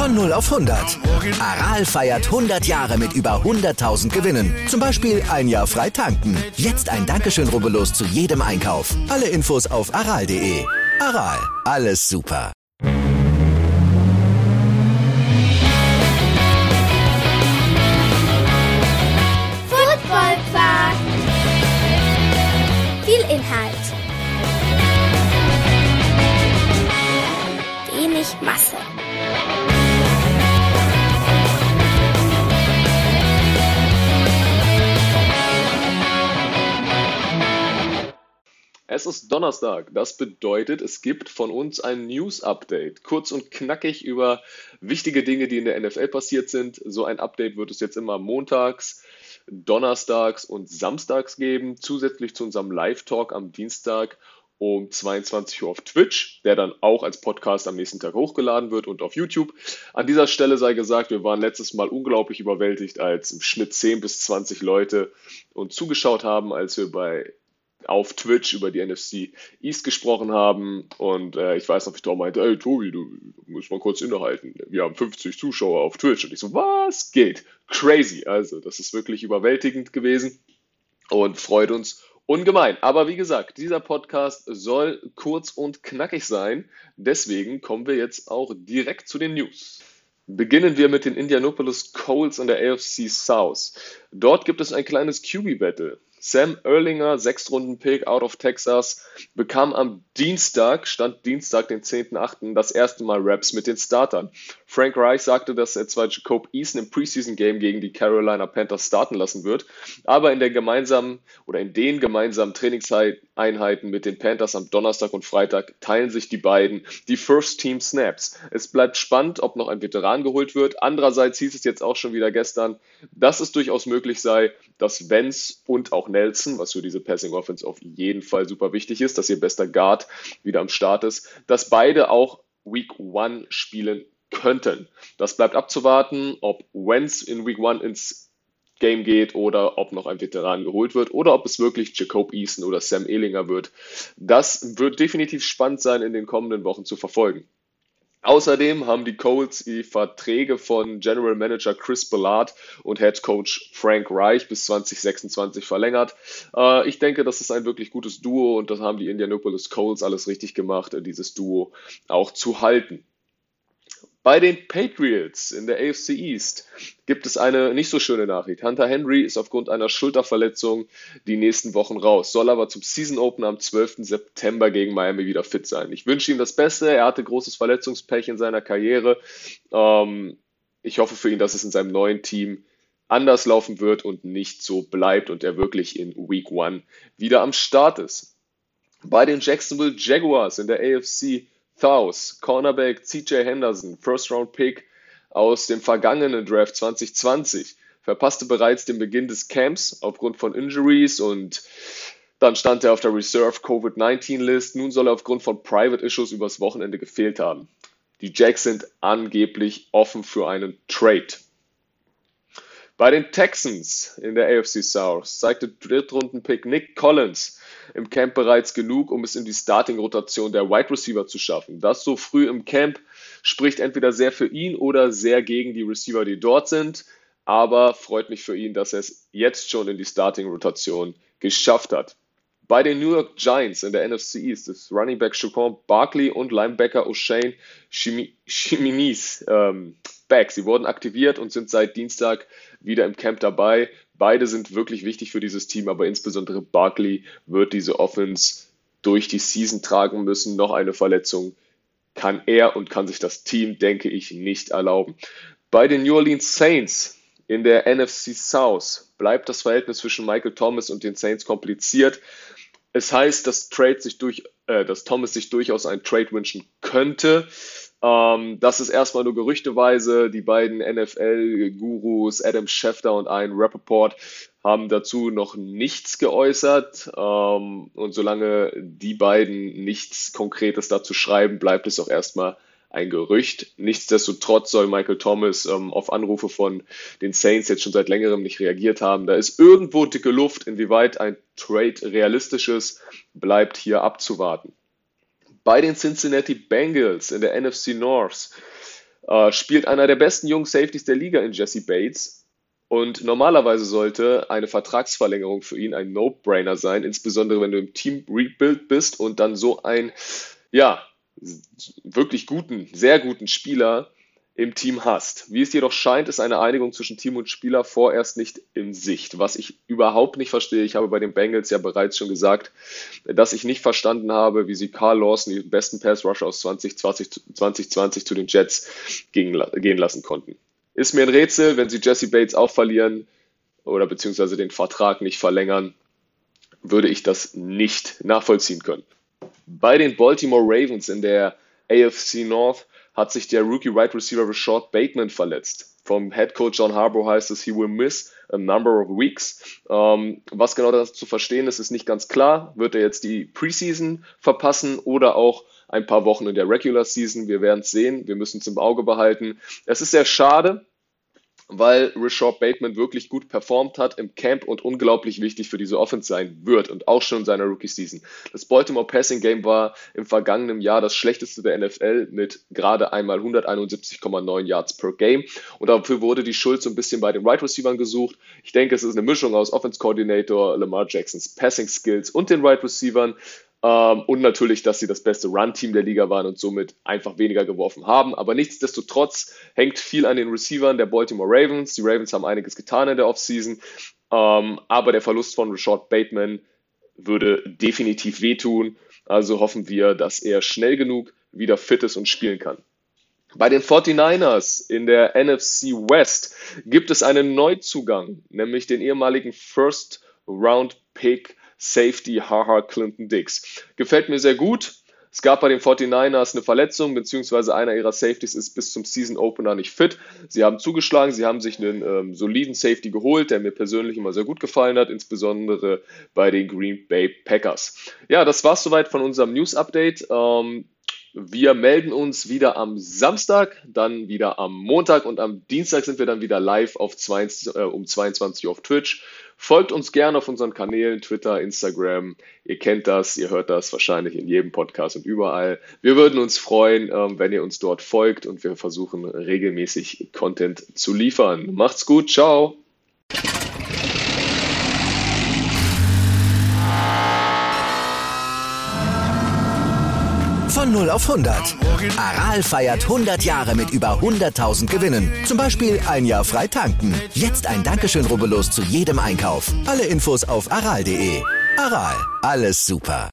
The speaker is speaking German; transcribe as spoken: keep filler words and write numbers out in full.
Von null auf hundert. Aral feiert hundert Jahre mit über hunderttausend Gewinnen. Zum Beispiel ein Jahr frei tanken. Jetzt ein Dankeschön, rubbellos zu jedem Einkauf. Alle Infos auf aral punkt de. Aral, alles super. Footballpark. Viel Inhalt. Wenig Masse. Es ist Donnerstag, das bedeutet, es gibt von uns ein News-Update. Kurz und knackig über wichtige Dinge, die in der N F L passiert sind. So ein Update wird es jetzt immer montags, donnerstags und samstags geben, zusätzlich zu unserem Live-Talk am Dienstag um zweiundzwanzig Uhr auf Twitch, der dann auch als Podcast am nächsten Tag hochgeladen wird und auf YouTube. An dieser Stelle sei gesagt, wir waren letztes Mal unglaublich überwältigt, als im Schnitt zehn bis zwanzig Leute uns zugeschaut haben, als wir bei auf Twitch über die N F C East gesprochen haben und äh, ich weiß noch, wie Tom meinte, ey Tobi, du musst mal kurz innehalten, wir haben fünfzig Zuschauer auf Twitch und ich so, was geht? Crazy, also das ist wirklich überwältigend gewesen und freut uns ungemein. Aber wie gesagt, dieser Podcast soll kurz und knackig sein, deswegen kommen wir jetzt auch direkt zu den News. Beginnen wir mit den Indianapolis Colts in der A F C South. Dort gibt es ein kleines Q B-Battle. Sam Erlinger, Sechstrunden-Pick out of Texas, bekam am Dienstag, stand Dienstag, den zehnten achten das erste Mal Raps mit den Startern. Frank Reich sagte, dass er zwar Jacob Eason im Preseason-Game gegen die Carolina Panthers starten lassen wird, aber in der gemeinsamen oder in den gemeinsamen Trainingseinheiten mit den Panthers am Donnerstag und Freitag teilen sich die beiden die First-Team-Snaps. Es bleibt spannend, ob noch ein Veteran geholt wird. Andererseits hieß es jetzt auch schon wieder gestern, dass es durchaus möglich sei, dass Wentz und auch Nelson, was für diese Passing Offense auf jeden Fall super wichtig ist, dass ihr bester Guard wieder am Start ist, dass beide auch Week eins spielen könnten. Das bleibt abzuwarten, ob Wentz in Week eins ins Game geht oder ob noch ein Veteran geholt wird oder ob es wirklich Jacob Eason oder Sam Ehlinger wird. Das wird definitiv spannend sein, in den kommenden Wochen zu verfolgen. Außerdem haben die Colts die Verträge von General Manager Chris Ballard und Head Coach Frank Reich bis zwanzig sechsundzwanzig verlängert. Äh, ich denke, das ist ein wirklich gutes Duo und das haben die Indianapolis Colts alles richtig gemacht, dieses Duo auch zu halten. Bei den Patriots in der A F C East gibt es eine nicht so schöne Nachricht. Hunter Henry ist aufgrund einer Schulterverletzung die nächsten Wochen raus, soll aber zum Season Opener am zwölften September gegen Miami wieder fit sein. Ich wünsche ihm das Beste, er hatte großes Verletzungspech in seiner Karriere. Ähm, ich hoffe für ihn, dass es in seinem neuen Team anders laufen wird und nicht so bleibt und er wirklich in Week eins wieder am Start ist. Bei den Jacksonville Jaguars in der A F C South, Cornerback C J Henderson, First-Round-Pick aus dem vergangenen Draft zwanzig zwanzig, verpasste bereits den Beginn des Camps aufgrund von Injuries und dann stand er auf der Reserve-Covid neunzehn List. Nun soll er aufgrund von Private Issues übers Wochenende gefehlt haben. Die Jacks sind angeblich offen für einen Trade. Bei den Texans in der A F C South zeigte Drittrunden-Pick Nick Collins im Camp bereits genug, um es in die Starting-Rotation der Wide Receiver zu schaffen. Das so früh im Camp spricht entweder sehr für ihn oder sehr gegen die Receiver, die dort sind, aber freut mich für ihn, dass er es jetzt schon in die Starting-Rotation geschafft hat. Bei den New York Giants in der N F C East ist Running Back Saquon Barkley und Linebacker O'Shane Ximines ähm, back. Sie wurden aktiviert und sind seit Dienstag wieder im Camp dabei. Beide sind wirklich wichtig für dieses Team, aber insbesondere Barkley wird diese Offense durch die Season tragen müssen. Noch eine Verletzung kann er und kann sich das Team, denke ich, nicht erlauben. Bei den New Orleans Saints in der N F C South bleibt das Verhältnis zwischen Michael Thomas und den Saints kompliziert. Es heißt, dass, Trade sich durch, äh, dass Thomas sich durchaus einen Trade wünschen könnte. Ähm, das ist erstmal nur gerüchteweise. Die beiden N F L-Gurus Adam Schefter und Ian Rappaport haben dazu noch nichts geäußert. Ähm, und solange die beiden nichts Konkretes dazu schreiben, bleibt es auch erstmal ein Gerücht. Nichtsdestotrotz soll Michael Thomas ähm, auf Anrufe von den Saints jetzt schon seit längerem nicht reagiert haben. Da ist irgendwo dicke Luft. Inwieweit ein Trade realistisch ist, bleibt hier abzuwarten. Bei den Cincinnati Bengals in der N F C North äh, spielt einer der besten jungen Safeties der Liga in Jessie Bates. Und normalerweise sollte eine Vertragsverlängerung für ihn ein No-Brainer sein, insbesondere wenn du im Team-Rebuild bist und dann so einen, ja, wirklich guten, sehr guten Spieler im Team hast. Wie es jedoch scheint, ist eine Einigung zwischen Team und Spieler vorerst nicht in Sicht, was ich überhaupt nicht verstehe. Ich habe bei den Bengals ja bereits schon gesagt, dass ich nicht verstanden habe, wie sie Carl Lawson, den besten Pass-Rusher aus zwanzig zwanzig, zu den Jets gehen lassen konnten. Ist mir ein Rätsel, wenn sie Jessie Bates auch verlieren oder beziehungsweise den Vertrag nicht verlängern, würde ich das nicht nachvollziehen können. Bei den Baltimore Ravens in der A F C North hat sich der Rookie Wide Receiver Rashad Bateman verletzt. Vom Head Coach John Harbaugh heißt es, he will miss a number of weeks. Ähm, was genau dazu zu verstehen ist, ist nicht ganz klar. Wird er jetzt die Preseason verpassen oder auch ein paar Wochen in der Regular Season? Wir werden es sehen. Wir müssen es im Auge behalten. Es ist sehr schade, weil Rashad Bateman wirklich gut performt hat im Camp und unglaublich wichtig für diese Offense sein wird und auch schon in seiner Rookie-Season. Das Baltimore Passing Game war im vergangenen Jahr das schlechteste der N F L mit gerade einmal hunderteinundsiebzig Komma neun Yards per Game und dafür wurde die Schuld so ein bisschen bei den Wide Receivers gesucht. Ich denke, es ist eine Mischung aus Offense Coordinator Lamar Jacksons Passing Skills und den Wide Receivers. Ähm, und natürlich, dass sie das beste Run-Team der Liga waren und somit einfach weniger geworfen haben. Aber nichtsdestotrotz hängt viel an den Receivern der Baltimore Ravens. Die Ravens haben einiges getan in der Offseason. Ähm, aber der Verlust von Rashad Bateman würde definitiv wehtun. Also hoffen wir, dass er schnell genug wieder fit ist und spielen kann. Bei den forty-niners in der N F C West gibt es einen Neuzugang, nämlich den ehemaligen First-Round-Pick Safety Haha Clinton Dix. Gefällt mir sehr gut. Es gab bei den forty-niners eine Verletzung, beziehungsweise einer ihrer Safeties ist bis zum Season Opener nicht fit. Sie haben zugeschlagen, sie haben sich einen ähm, soliden Safety geholt, der mir persönlich immer sehr gut gefallen hat, insbesondere bei den Green Bay Packers. Ja, das war's soweit von unserem News-Update. Ähm, Wir melden uns wieder am Samstag, dann wieder am Montag und am Dienstag sind wir dann wieder live auf zweiundzwanzig, äh, um zweiundzwanzig Uhr auf Twitch. Folgt uns gerne auf unseren Kanälen, Twitter, Instagram. Ihr kennt das, ihr hört das wahrscheinlich in jedem Podcast und überall. Wir würden uns freuen, ähm, wenn ihr uns dort folgt und wir versuchen regelmäßig Content zu liefern. Macht's gut, ciao! Von null auf hundert. Aral feiert hundert Jahre mit über hunderttausend Gewinnen. Zum Beispiel ein Jahr frei tanken. Jetzt ein Dankeschön, rubbellos zu jedem Einkauf. Alle Infos auf aral punkt de. Aral, alles super.